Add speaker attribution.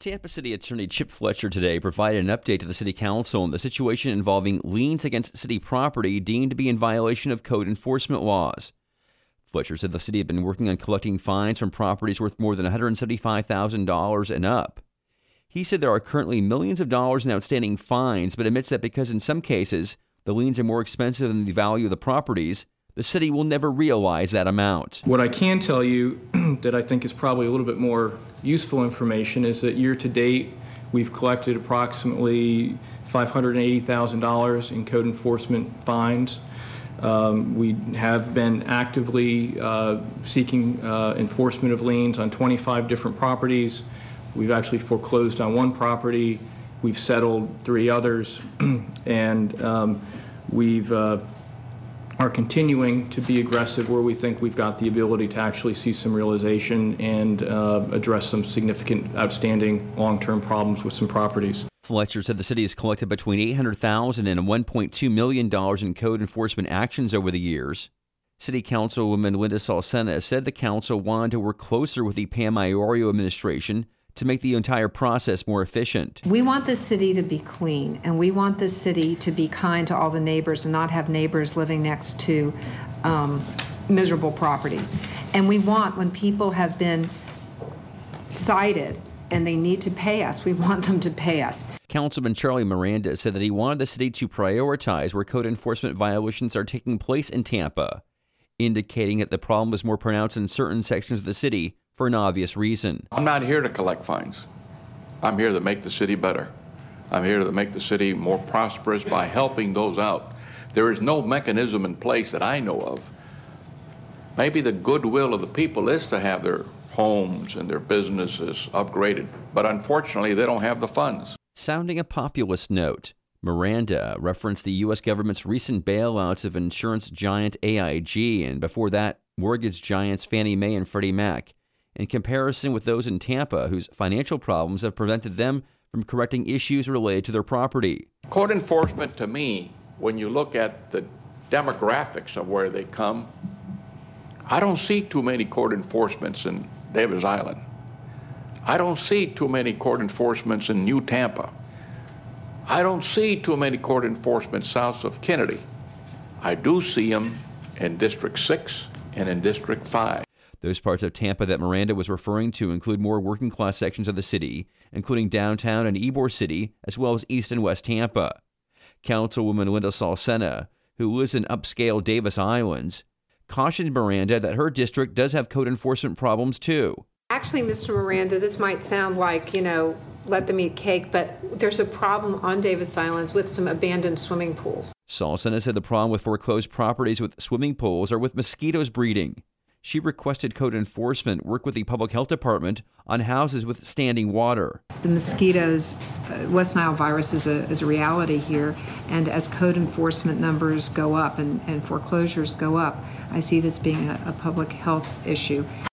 Speaker 1: Tampa City Attorney Chip Fletcher today provided an update to the City Council on the situation involving liens against city property deemed to be in violation of code enforcement laws. Fletcher said the city had been working on collecting fines from properties worth more than $175,000 and up. He said there are currently millions of dollars in outstanding fines, but admits that because in some cases the liens are more expensive than the value of the properties, the city will never realize that amount.
Speaker 2: What I can tell you that I think is probably a little bit more useful information is that year to date, we've collected approximately $580,000 in code enforcement fines. We have been actively seeking enforcement of liens on 25 different properties. We've actually foreclosed on one property. We've settled 3 others, and we've are continuing to be aggressive where we think we've got the ability to actually see some realization and address some significant outstanding long-term problems with some properties.
Speaker 1: Fletcher said the city has collected between $800,000 and $1.2 million in code enforcement actions over the years. City Councilwoman Linda Salcena said the council wanted to work closer with the Pam Iorio administration to make the entire process more efficient.
Speaker 3: We want the city to be clean, and we want the city to be kind to all the neighbors and not have neighbors living next to miserable properties. And we want, when people have been cited and they need to pay us, we want them to pay us.
Speaker 1: Councilman Charlie Miranda said that he wanted the city to prioritize where code enforcement violations are taking place in Tampa, indicating that the problem was more pronounced in certain sections of the city for an obvious reason.
Speaker 4: I'm not here to collect fines. I'm here to make the city better. I'm here to make the city more prosperous by helping those out. There is no mechanism in place that I know of. Maybe the goodwill of the people is to have their homes and their businesses upgraded, but unfortunately they don't have the funds.
Speaker 1: Sounding a populist note, Miranda referenced the U.S. government's recent bailouts of insurance giant AIG and before that, mortgage giants Fannie Mae and Freddie Mac, in comparison with those in Tampa whose financial problems have prevented them from correcting issues related to their property.
Speaker 4: Code enforcement, to me, when you look at the demographics of where they come, I don't see too many code enforcements in Davis Island. I don't see too many code enforcements in New Tampa. I don't see too many code enforcement south of Kennedy. I do see them in District 6 and in District 5.
Speaker 1: Those parts of Tampa that Miranda was referring to include more working-class sections of the city, including downtown and Ybor City, as well as East and West Tampa. Councilwoman Linda Salcena, who lives in upscale Davis Islands, cautioned Miranda that her district does have code enforcement problems too.
Speaker 5: Actually, Mr. Miranda, this might sound like, let them eat cake, but there's a problem on Davis Islands with some abandoned swimming pools.
Speaker 1: Salcena said the problem with foreclosed properties with swimming pools are with mosquitoes breeding. She requested code enforcement work with the public health department on houses with standing water.
Speaker 3: The mosquitoes, West Nile virus is a reality here, and as code enforcement numbers go up and foreclosures go up, I see this being a public health issue.